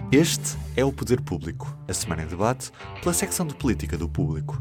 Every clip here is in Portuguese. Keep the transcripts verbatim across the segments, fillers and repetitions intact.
Este é o Poder Público, a semana em debate pela secção de Política do Público.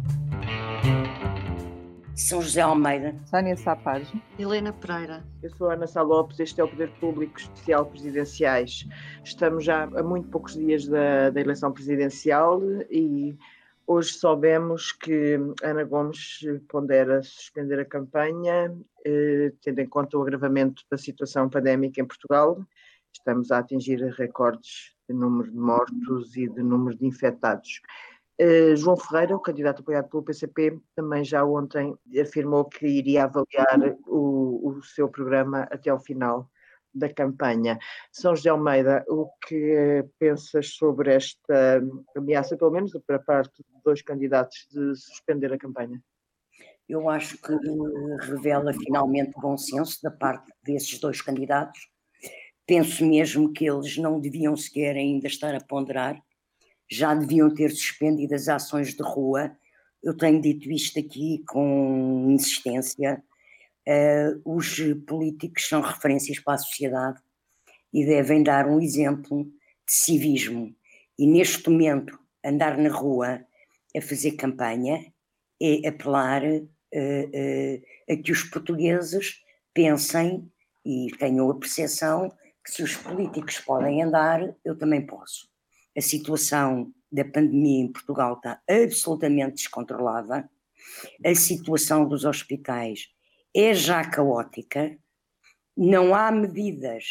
São José Almeida, Sónia Sapaz, Helena Pereira. Eu sou a Ana Sá Lopes, este é o Poder Público Especial Presidenciais. Estamos já a muito poucos dias da, da eleição presidencial e hoje soubemos que Ana Gomes pondera suspender a campanha, eh, tendo em conta o agravamento da situação pandémica em Portugal. Estamos a atingir recordes de número de mortos e de número de infectados. Uh, João Ferreira, o candidato apoiado pelo P C P, também já ontem afirmou que iria avaliar o, o seu programa até ao final da campanha. São José Almeida, o que pensas sobre esta ameaça, pelo menos para parte de dois candidatos, de suspender a campanha? Eu acho que revela finalmente bom senso da parte desses dois candidatos. Penso mesmo que eles não deviam sequer ainda estar a ponderar, já deviam ter suspendido as ações de rua. Eu tenho dito isto aqui com insistência. Uh, os políticos são referências para a sociedade e devem dar um exemplo de civismo. E neste momento, andar na rua a fazer campanha é apelar uh, uh, a que os portugueses pensem e tenham a percepção que se os políticos podem andar, eu também posso. A situação da pandemia em Portugal está absolutamente descontrolada, a situação dos hospitais é já caótica, não há medidas,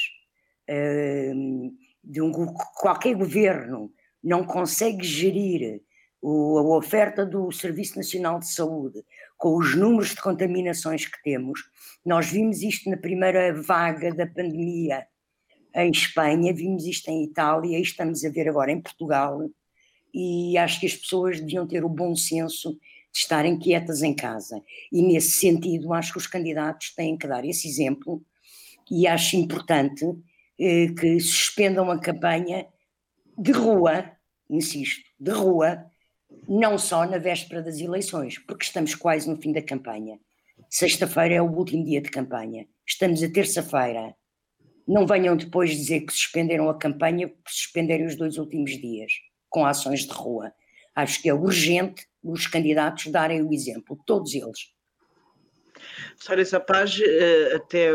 uh, de um, qualquer governo não consegue gerir o, a oferta do Serviço Nacional de Saúde com os números de contaminações que temos. Nós vimos isto na primeira vaga da pandemia em Espanha, vimos isto em Itália, e estamos a ver agora em Portugal, e acho que as pessoas deviam ter o bom senso de estarem quietas em casa. E nesse sentido, acho que os candidatos têm que dar esse exemplo, e acho importante eh, que suspendam a campanha de rua, insisto, de rua, não só na véspera das eleições, porque estamos quase no fim da campanha. Sexta-feira é o último dia de campanha, estamos a terça-feira. Não venham depois dizer que suspenderam a campanha por suspenderem os dois últimos dias, com ações de rua. Acho que é urgente os candidatos darem o exemplo, todos eles. Sónia Sapaz, até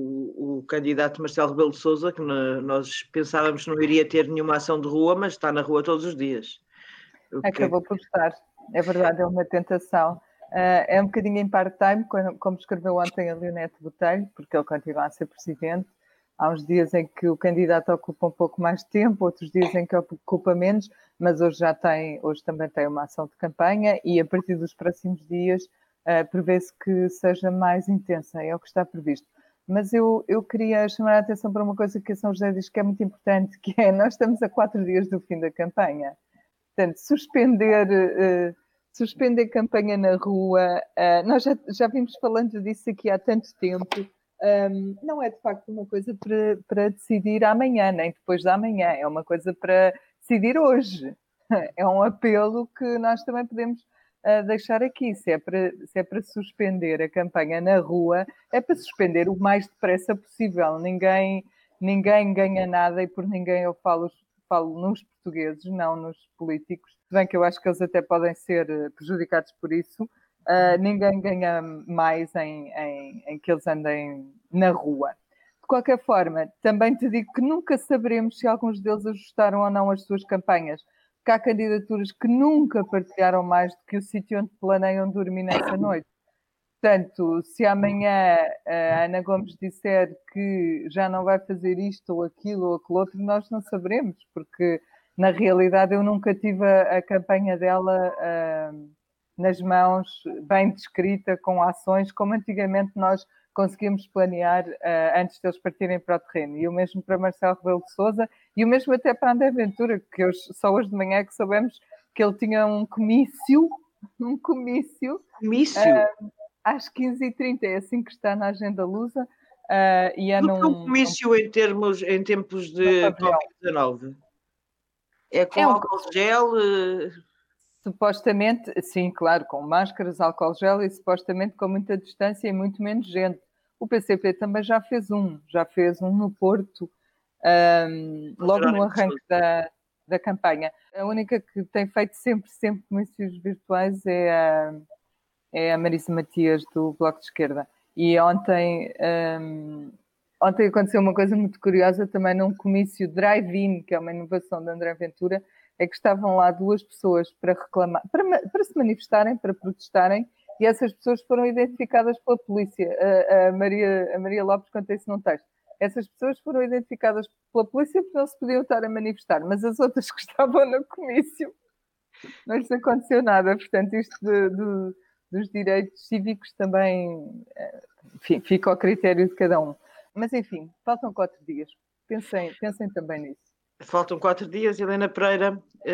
o, o candidato Marcelo Rebelo de Sousa, que nós pensávamos que não iria ter nenhuma ação de rua, mas está na rua todos os dias. Acabou por estar, é verdade, é uma tentação. É um bocadinho em part-time, como escreveu ontem a Leonete Botelho, porque ele continua a ser presidente. Há uns dias em que o candidato ocupa um pouco mais de tempo, outros dias em que ocupa menos, mas hoje já tem, hoje também tem uma ação de campanha e a partir dos próximos dias uh, prevê-se que seja mais intensa, é o que está previsto. Mas eu, eu queria chamar a atenção para uma coisa que a São José diz que é muito importante, que é, nós estamos a quatro dias do fim da campanha. Portanto, suspender, uh, suspender campanha na rua, uh, nós já, já vimos falando disso aqui há tanto tempo. Um, não é de facto uma coisa para, para decidir amanhã, nem depois de amanhã, é uma coisa para decidir hoje. É um apelo que nós também podemos uh, deixar aqui. Se é, para, se é para suspender a campanha na rua, é para suspender o mais depressa possível. Ninguém, ninguém ganha nada, e por ninguém eu falo, falo nos portugueses, não nos políticos. Bem que eu acho que eles até podem ser prejudicados por isso. Uh, ninguém ganha mais em, em, em que eles andem na rua. De qualquer forma, também te digo que nunca saberemos se alguns deles ajustaram ou não as suas campanhas, porque há candidaturas que nunca partilharam mais do que o sítio onde planeiam dormir nessa noite. Portanto, se amanhã a Ana Gomes disser que já não vai fazer isto ou aquilo ou aquilo outro, nós não saberemos, porque na realidade eu nunca tive a, a campanha dela uh, nas mãos, bem descrita, com ações, como antigamente nós conseguimos planear uh, antes deles partirem para o terreno. E o mesmo para Marcelo Rebelo de Sousa, e o mesmo até para André Ventura, que hoje, só hoje de manhã é que soubemos que ele tinha um comício, um comício, comício? Uh, às quinze e trinta, é assim que está na agenda lusa. Uh, e é num, um comício num, em, termos, em tempos de covid dezanove? É com é um, álcool gel... Uh... Supostamente, sim, claro, com máscaras, álcool gel e supostamente com muita distância e muito menos gente. O P C P também já fez um, já fez um no Porto, um, logo no arranque da... da campanha. A única que tem feito sempre, sempre comícios virtuais é a, é a Marisa Matias, do Bloco de Esquerda. E ontem, um, ontem aconteceu uma coisa muito curiosa também num comício drive-in, que é uma inovação de André Ventura, é que estavam lá duas pessoas para reclamar, para, para se manifestarem, para protestarem, e essas pessoas foram identificadas pela polícia. A, a, Maria, a Maria Lopes conta isso num texto. Essas pessoas foram identificadas pela polícia porque não se podiam estar a manifestar, mas as outras que estavam no comício não lhes aconteceu nada. Portanto, isto de, de, dos direitos cívicos também, enfim, fica ao critério de cada um. Mas, enfim, faltam quatro dias. Pensem, pensem também nisso. Faltam quatro dias, Helena Pereira.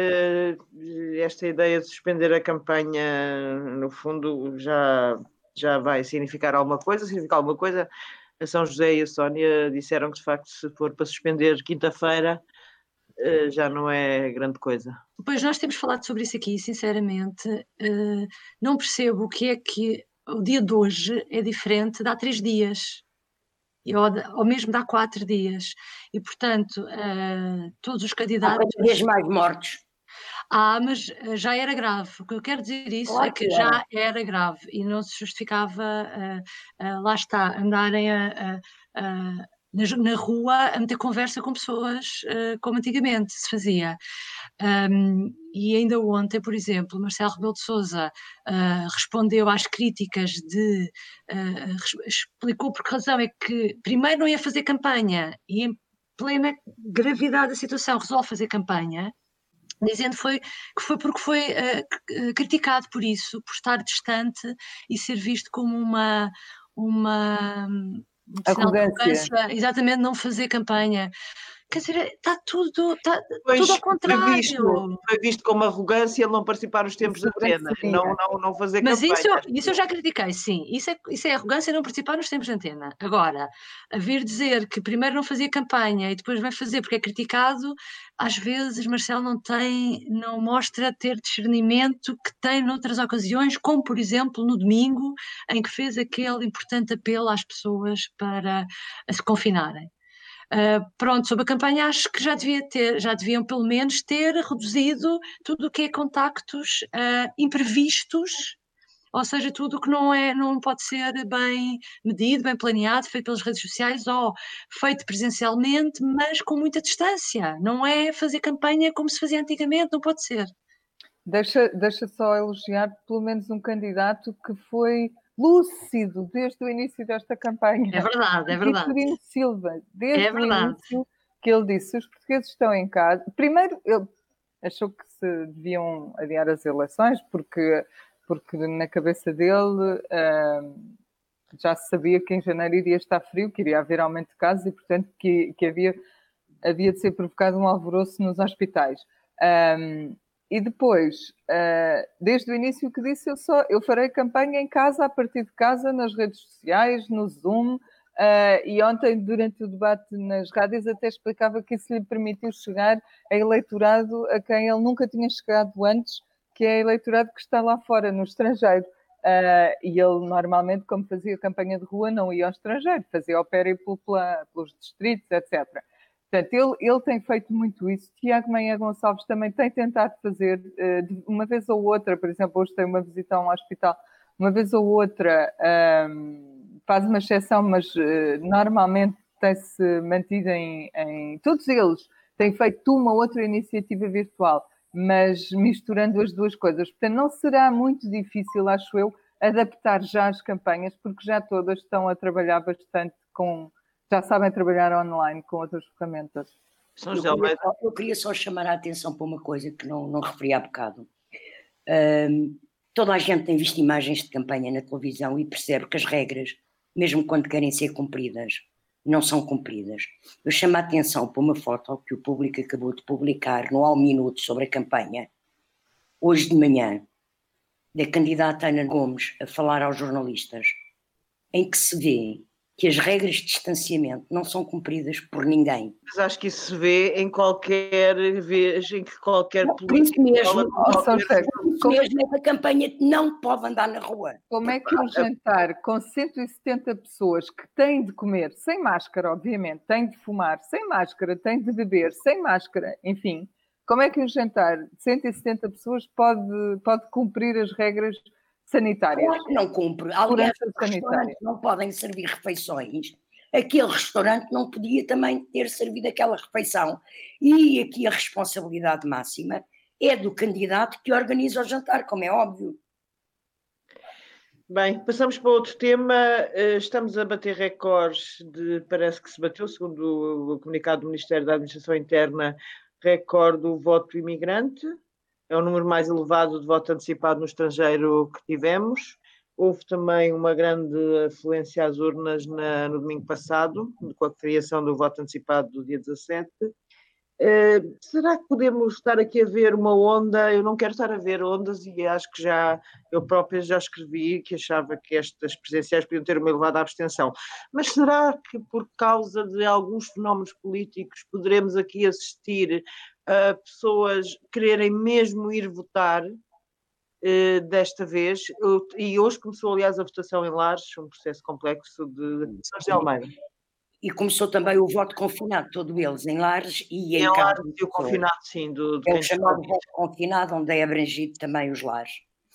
Esta ideia de suspender a campanha, no fundo, já, já vai significar alguma coisa? Significa alguma coisa? A São José e a Sónia disseram que, de facto, se for para suspender quinta-feira, já não é grande coisa. Pois nós temos falado sobre isso aqui, sinceramente. Não percebo o que é que o dia de hoje é diferente de há três dias. Ou, ou mesmo de há quatro dias. E, portanto, uh, todos os candidatos... Há cada vez mais mortos. Ah, mas já era grave. O que eu quero dizer isso claro é que, que já era grave e não se justificava, uh, uh, lá está, andarem a, a, a, na, na rua a meter conversa com pessoas uh, como antigamente se fazia. Um, e ainda ontem, por exemplo, Marcelo Rebelo de Sousa uh, respondeu às críticas de... Uh, explicou por que razão é que primeiro não ia fazer campanha e em plena gravidade da situação resolve fazer campanha, dizendo foi, que foi porque foi uh, criticado por isso, por estar distante e ser visto como uma... uma arrogância. Exatamente, não fazer campanha. Quer dizer, está tudo, está pois, tudo ao contrário. Foi visto, foi visto como arrogância ele não participar nos tempos da antena, não, não, não fazer Mas campanha. Mas isso, isso eu já critiquei, sim. Isso é, isso é arrogância não participar nos tempos da antena. Agora, a vir dizer que primeiro não fazia campanha e depois vai fazer porque é criticado, às vezes Marcelo não tem, não mostra ter discernimento que tem noutras ocasiões, como por exemplo no domingo, em que fez aquele importante apelo às pessoas para se confinarem. Uh, pronto, sobre a campanha acho que já, devia ter, já deviam pelo menos ter reduzido tudo o que é contactos uh, imprevistos, ou seja, tudo o que não, é, não pode ser bem medido, bem planeado, feito pelas redes sociais ou feito presencialmente, mas com muita distância. Não é fazer campanha como se fazia antigamente, não pode ser. Deixa, deixa só elogiar pelo menos um candidato que foi lúcido desde o início desta campanha. É verdade, é verdade. Vitorino Silva, desde é verdade. o início que ele disse, os portugueses estão em casa. Primeiro, ele achou que se deviam adiar as eleições, porque, porque na cabeça dele uh, já se sabia que em janeiro iria estar frio, que iria haver aumento de casos e, portanto, que, que havia, havia de ser provocado um alvoroço nos hospitais. Um, E depois, uh, desde o início que disse, eu, só, eu farei campanha em casa, a partir de casa, nas redes sociais, no Zoom, uh, e ontem, durante o debate nas rádios, até explicava que isso lhe permitiu chegar a eleitorado a quem ele nunca tinha chegado antes, que é eleitorado que está lá fora, no estrangeiro. Uh, e ele, normalmente, como fazia campanha de rua, não ia ao estrangeiro, fazia ao périplo pela, pelos distritos, etcétera. Portanto, ele, ele tem feito muito isso. Tiago Maia Gonçalves também tem tentado fazer, uh, uma vez ou outra, por exemplo, hoje tem uma visita a um hospital, uma vez ou outra um, faz uma exceção, mas uh, normalmente tem-se mantido em, em... Todos eles têm feito uma ou outra iniciativa virtual, mas misturando as duas coisas. Portanto, não será muito difícil, acho eu, adaptar já as campanhas, porque já todas estão a trabalhar bastante com... já sabem trabalhar online com outras ferramentas. Eu queria, só, eu queria só chamar a atenção para uma coisa que não, não referi há bocado. Um, toda a gente tem visto imagens de campanha na televisão e percebe que as regras, mesmo quando querem ser cumpridas, não são cumpridas. Eu chamo a atenção para uma foto que o Público acabou de publicar no Ao Minuto sobre a campanha, hoje de manhã, da candidata Ana Gomes a falar aos jornalistas, em que se vê que as regras de distanciamento não são cumpridas por ninguém. Mas acho que isso se vê em qualquer vez em que qualquer político... Por isso mesmo, qualquer... Como... mesmo é que a campanha não pode andar na rua. Como é que um jantar com cento e setenta pessoas que têm de comer, sem máscara, obviamente, têm de fumar, sem máscara, têm de beber, sem máscara, enfim, como é que um jantar de cento e setenta pessoas pode, pode cumprir as regras sanitárias? Claro que não cumpre. Aliás, os restaurantes não podem servir refeições. Aquele restaurante não podia também ter servido aquela refeição. E aqui a responsabilidade máxima é do candidato que organiza o jantar, como é óbvio. Bem, passamos para outro tema. Estamos a bater recordes de, parece que se bateu, segundo o comunicado do Ministério da Administração Interna, recorde do voto imigrante. É o número mais elevado de voto antecipado no estrangeiro que tivemos. Houve também uma grande afluência às urnas na, no domingo passado, com a criação do voto antecipado do dia dezassete. Uh, será que podemos estar aqui a ver uma onda? Eu não quero estar a ver ondas e acho que já, eu própria já escrevi que achava que estas presidenciais podiam ter uma elevada abstenção. Mas será que por causa de alguns fenómenos políticos poderemos aqui assistir a pessoas quererem mesmo ir votar uh, desta vez? Eu, e hoje começou, aliás, a votação em Lares, um processo complexo de São José Almeida. E começou também o voto confinado, todos eles, em Lares e em, em Lares e o confinado, sim. Do, do é o chamado voto confinado, onde é abrangido também os Lares.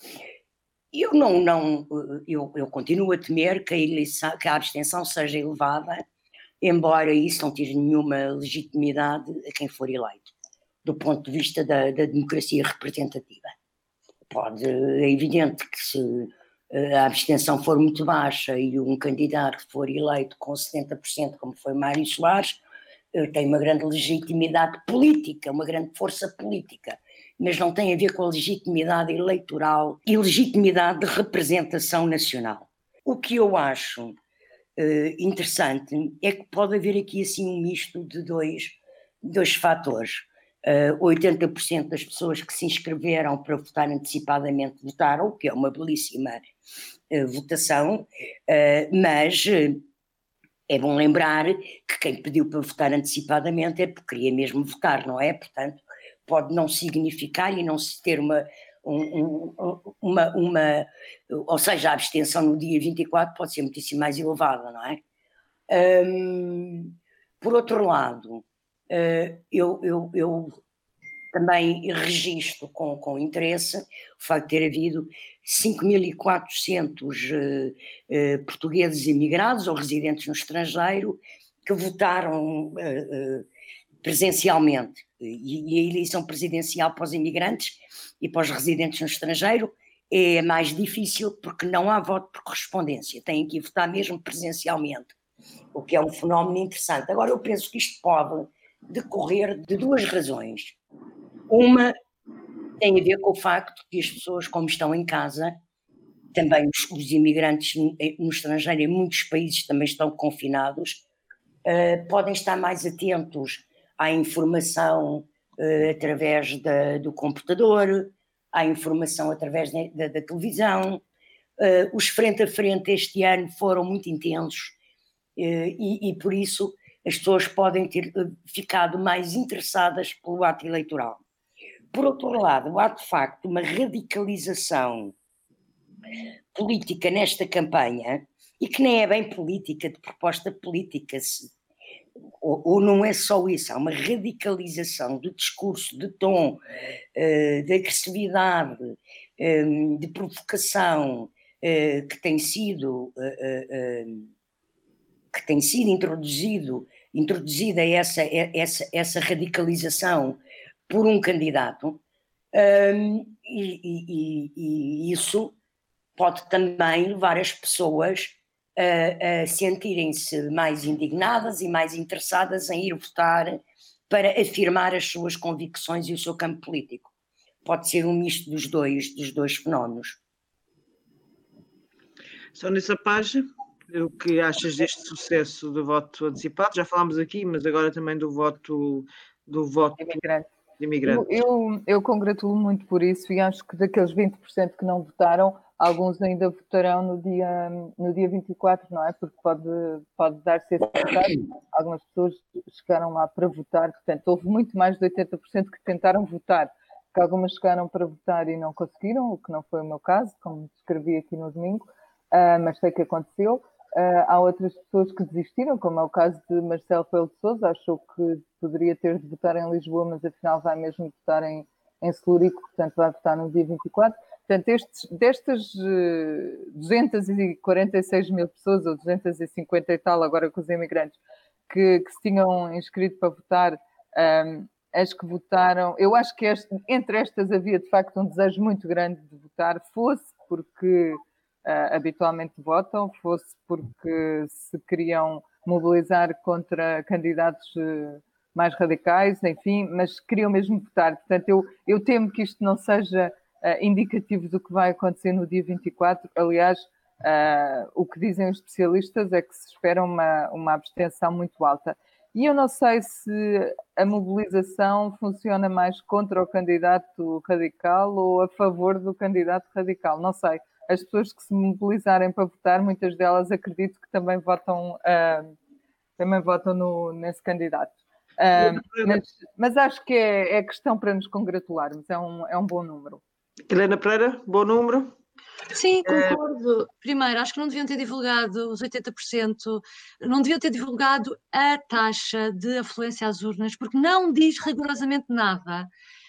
Eu não, não eu, eu continuo a temer que a, eleição, que a abstenção seja elevada, embora isso não tire nenhuma legitimidade a quem for eleito, do ponto de vista da, da democracia representativa. Pode, é evidente que se a abstenção for muito baixa e um candidato for eleito com setenta por cento, como foi Mário Soares, tem uma grande legitimidade política, uma grande força política, mas não tem a ver com a legitimidade eleitoral e legitimidade de representação nacional. O que eu acho eh, interessante é que pode haver aqui assim um misto de dois, dois fatores. Uh, oitenta por cento das pessoas que se inscreveram para votar antecipadamente votaram, o que é uma belíssima uh, votação, uh, mas uh, é bom lembrar que quem pediu para votar antecipadamente é porque queria mesmo votar, não é? Portanto, pode não significar e não se ter uma, um, um, uma, uma, ou seja, a abstenção no dia vinte e quatro pode ser muitíssimo mais elevada, não é? Um, por outro lado, Uh, eu, eu, eu também registro com, com interesse o facto de ter havido cinco mil e quatrocentos uh, uh, portugueses imigrados ou residentes no estrangeiro que votaram uh, uh, presencialmente. E, e a eleição presidencial para os imigrantes e para os residentes no estrangeiro é mais difícil porque não há voto por correspondência, têm que votar mesmo presencialmente, o que é um fenómeno interessante. Agora, eu penso que isto pode decorrer de duas razões. Uma tem a ver com o facto que as pessoas, como estão em casa, também os, os imigrantes no, no estrangeiro, em muitos países também estão confinados, uh, podem estar mais atentos à informação uh, através da, do computador, à informação através da, da, da televisão. Uh, os frente a frente este ano foram muito intensos uh, e, e por isso as pessoas podem ter ficado mais interessadas pelo ato eleitoral. Por outro lado, há de facto uma radicalização política nesta campanha, e que nem é bem política, de proposta política, ou, ou não é só isso, há uma radicalização do discurso, de tom, de agressividade, de provocação, que tem sido... que tem sido introduzido, introduzida essa, essa, essa radicalização por um candidato, um, e, e, e isso pode também levar as pessoas a, a sentirem-se mais indignadas e mais interessadas em ir votar para afirmar as suas convicções e o seu campo político. Pode ser um misto dos dois, dos dois fenómenos. Sónia Sapage, o que achas deste sucesso do voto antecipado? Já falámos aqui, mas agora também do voto do voto imigrante. de imigrantes. Eu, eu, eu congratulo muito por isso e acho que daqueles vinte por cento que não votaram, alguns ainda votarão no dia, no dia vinte e quatro, não é? Porque pode, pode dar-se esse resultado. Algumas pessoas chegaram lá para votar, portanto, houve muito mais de oitenta por cento que tentaram votar, porque algumas chegaram para votar e não conseguiram, o que não foi o meu caso, como descrevi aqui no domingo, uh, mas sei que aconteceu. Uh, há outras pessoas que desistiram, como é o caso de Marcelo Rebelo de Sousa, achou que poderia ter de votar em Lisboa, mas afinal vai mesmo votar em, em Celurico, portanto vai votar no dia vinte e quatro. Portanto, estes, destas uh, duzentas e quarenta e seis mil pessoas, ou duzentas e cinquenta e tal, agora com os imigrantes, que, que se tinham inscrito para votar, um, as que votaram, eu acho que este, entre estas havia de facto um desejo muito grande de votar, fosse porque Uh, habitualmente votam, fosse porque se queriam mobilizar contra candidatos uh, mais radicais, enfim, mas queriam mesmo votar. Portanto, eu, eu temo que isto não seja uh, indicativo do que vai acontecer no dia vinte e quatro. Aliás, uh, o que dizem os especialistas é que se espera uma, uma abstenção muito alta. E eu não sei se a mobilização funciona mais contra o candidato radical ou a favor do candidato radical, não sei. As pessoas que se mobilizarem para votar, muitas delas acredito que também votam, uh, também votam no, nesse candidato. Uh, mas, mas acho que é, é questão para nos congratularmos, é um, é um bom número. Helena Pereira, bom número? Sim, concordo. Primeiro, acho que não deviam ter divulgado os oitenta por cento, não deviam ter divulgado a taxa de afluência às urnas, porque não diz rigorosamente nada.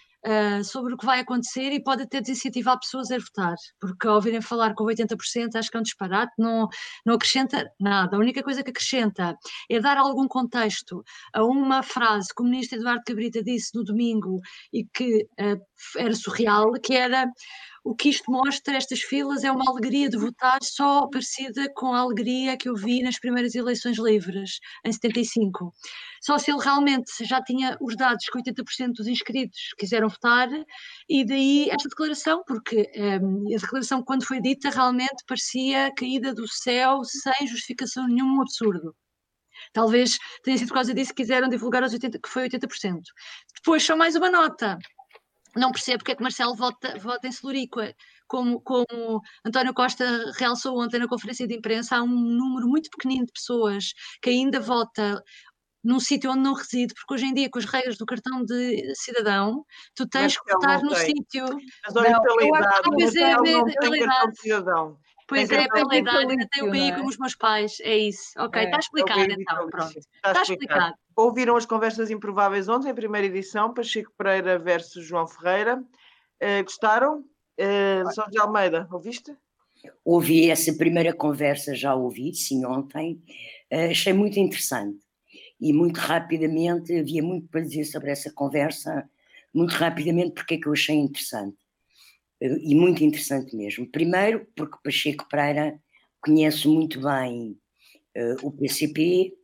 Uh, sobre o que vai acontecer e pode até desincentivar pessoas a votar, porque ao ouvirem falar com oitenta por cento acho que é um disparate, não, não acrescenta nada. A única coisa que acrescenta é dar algum contexto a uma frase que o ministro Eduardo Cabrita disse no domingo e que uh, era surreal, que era: o que isto mostra, estas filas, é uma alegria de votar só parecida com a alegria que eu vi nas primeiras eleições livres, em setenta e cinco. Só se ele realmente já tinha os dados que oitenta por cento dos inscritos quiseram votar, e daí esta declaração, porque um, a declaração, quando foi dita, realmente parecia caída do céu, sem justificação nenhuma, um absurdo. Talvez tenha sido por causa disso que quiseram divulgar os oitenta por cento, que foi oitenta por cento. Depois, só mais uma nota. Não percebo porque é que Marcelo vota, vota em Celurico. Como, como António Costa realçou ontem na conferência de imprensa, há um número muito pequenino de pessoas que ainda vota num sítio onde não reside, porque hoje em dia, com as regras do cartão de cidadão, tu tens que votar no sítio. Mas olha, pela idade, pois é, não pela tem cartão de cidadão. Pois é, pela idade, ainda tem o P I como os meus pais, é isso. Ok, está explicado então, pronto. Está explicado. Ouviram as conversas improváveis ontem, a primeira edição, Pacheco Pereira versus João Ferreira. Uh, gostaram? Uh, São de Almeida, ouviste? Ouvi essa primeira conversa, já ouvi, sim, ontem. Uh, achei muito interessante. E muito rapidamente, havia muito para dizer sobre essa conversa, muito rapidamente, porque é que eu achei interessante. Uh, e muito interessante mesmo. Primeiro, porque Pacheco Pereira conhece muito bem uh, o P C P,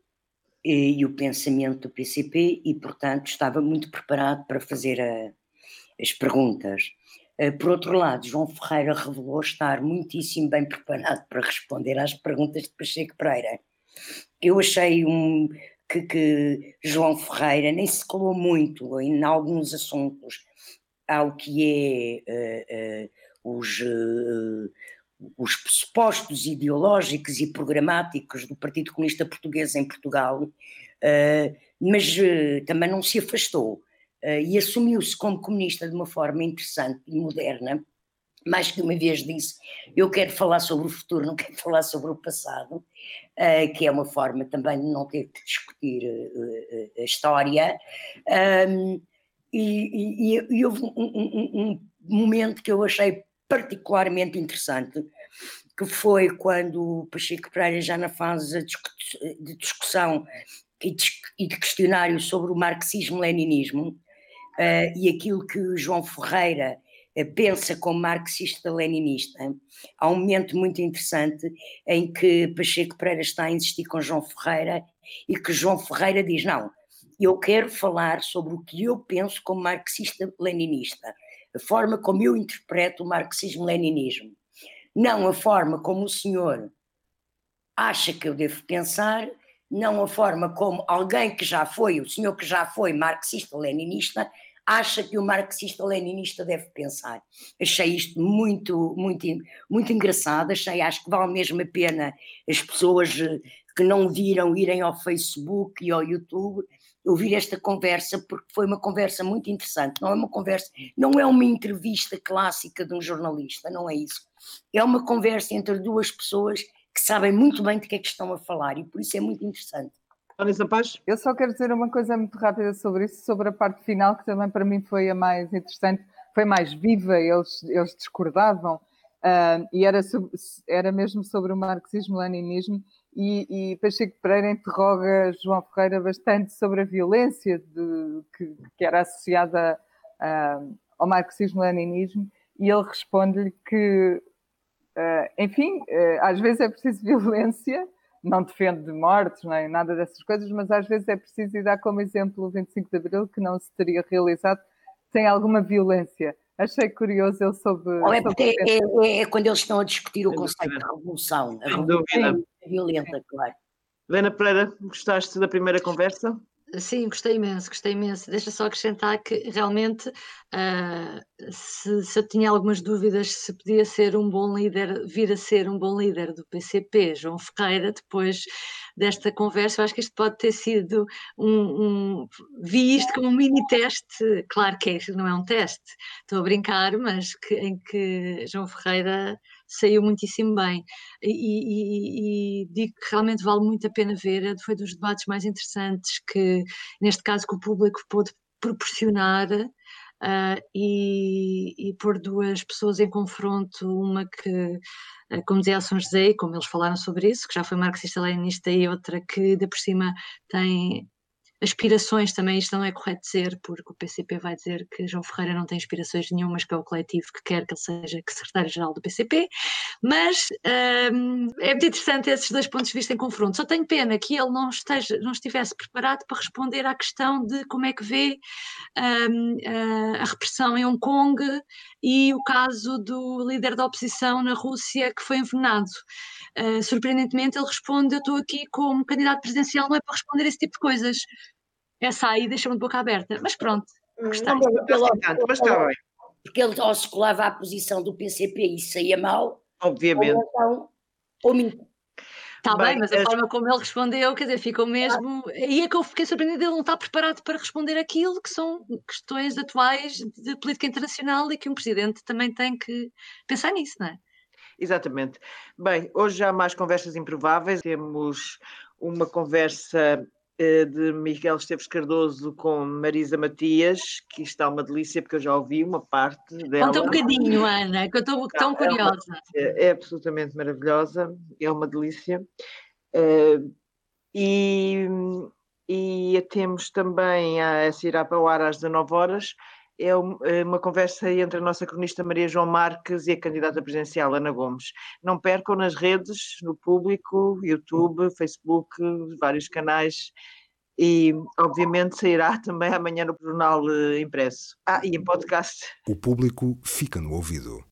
e o pensamento do P C P e, portanto, estava muito preparado para fazer a, as perguntas. Por outro lado, João Ferreira revelou estar muitíssimo bem preparado para responder às perguntas de Pacheco Pereira. Eu achei um, que, que João Ferreira nem se colou muito em alguns assuntos ao que é uh, uh, os... Uh, os pressupostos ideológicos e programáticos do Partido Comunista Português em Portugal, uh, mas uh, também não se afastou uh, e assumiu-se como comunista de uma forma interessante e moderna. Mais que uma vez disse, eu quero falar sobre o futuro, não quero falar sobre o passado, uh, que é uma forma também de não ter que discutir uh, uh, a história. Um, e, e, e houve um, um, um momento que eu achei particularmente interessante, que foi quando o Pacheco Pereira, já na fase de discussão e de questionário sobre o marxismo-leninismo, uh, e aquilo que João Ferreira uh, pensa como marxista-leninista, há um momento muito interessante em que Pacheco Pereira está a insistir com João Ferreira e que João Ferreira diz: não, eu quero falar sobre o que eu penso como marxista-leninista, a forma como eu interpreto o marxismo-leninismo, não a forma como o senhor acha que eu devo pensar, não a forma como alguém que já foi, o senhor que já foi marxista-leninista, acha que o marxista-leninista deve pensar. Achei isto muito, muito, muito engraçado, achei, acho que vale mesmo a pena as pessoas que não viram irem ao Facebook e ao YouTube ouvir esta conversa, porque foi uma conversa muito interessante. Não é uma conversa, não é uma entrevista clássica de um jornalista, não é isso. É uma conversa entre duas pessoas que que sabem muito bem de que é que estão a falar e por isso é muito interessante. Ana Sampaio? Eu só quero dizer uma coisa muito rápida sobre isso, sobre a parte final, que também para mim foi a mais interessante, foi mais viva, eles, eles discordavam, uh, e era, sobre, era mesmo sobre o marxismo-leninismo, e, e Pacheco Pereira interroga João Ferreira bastante sobre a violência de, que, que era associada uh, ao marxismo-leninismo, e ele responde-lhe que, uh, enfim, uh, às vezes é preciso violência, não defende mortes nem nada dessas coisas, mas às vezes é preciso, e dar como exemplo o vinte e cinco de Abril, que não se teria realizado sem alguma violência. Achei curioso ele sobre... Ou é, sobre é, é, é quando eles estão a discutir o Sem conceito dúvida. de revolução. A Sem revolução dúvida. é violenta, claro. Helena Pereira, gostaste da primeira conversa? Sim, gostei imenso, gostei imenso. Deixa só acrescentar que realmente uh, se, se eu tinha algumas dúvidas se podia ser um bom líder, vir a ser um bom líder do P C P, João Ferreira, depois desta conversa, eu acho que isto pode ter sido um, um vi isto como um mini teste, claro que isto não é um teste, estou a brincar, mas que, em que João Ferreira saiu muitíssimo bem e, e, e digo que realmente vale muito a pena ver, foi dos debates mais interessantes que, neste caso, que o público pôde proporcionar uh, e, e pôr duas pessoas em confronto, uma que, uh, como dizia a São José, como eles falaram sobre isso, que já foi marxista-leninista, e outra que, ainda por cima, tem aspirações também, isto não é correto dizer, porque o P C P vai dizer que João Ferreira não tem aspirações nenhumas, que é o coletivo que quer que ele seja secretário-geral do P C P, mas um, é muito interessante esses dois pontos de vista em confronto. Só tenho pena que ele não, esteja, não estivesse preparado para responder à questão de como é que vê um, a, a repressão em Hong Kong e o caso do líder da oposição na Rússia que foi envenenado. Uh, surpreendentemente ele responde: eu estou aqui como candidato presidencial, não é para responder esse tipo de coisas. Essa aí deixa-me de boca aberta, mas pronto, gostei. Não vou assim tanto, mas está bem. Porque ele ou se colava à posição do P C P e saía mal, Obviamente. ou então, ou mentia. Está bem, Bem, mas a as- forma como ele respondeu, quer dizer, ficou mesmo... E é que eu fiquei surpreendida, ele não está preparado para responder aquilo que são questões atuais de política internacional e que um presidente também tem que pensar nisso, não é? Exatamente. Bem, hoje há mais conversas improváveis. Temos uma conversa eh, de Miguel Esteves Cardoso com Marisa Matias, que está uma delícia, porque eu já ouvi uma parte dela. Conta um bocadinho, Ana, que eu estou tão curiosa. É, é absolutamente maravilhosa, é uma delícia. Eh, e, e temos também a se irá para o ar às dezanove horas. É uma conversa entre a nossa cronista Maria João Marques e a candidata presidencial Ana Gomes. Não percam nas redes, no Público, YouTube, Facebook, vários canais, e obviamente sairá também amanhã no jornal impresso. Ah, e em podcast. O Público fica no ouvido.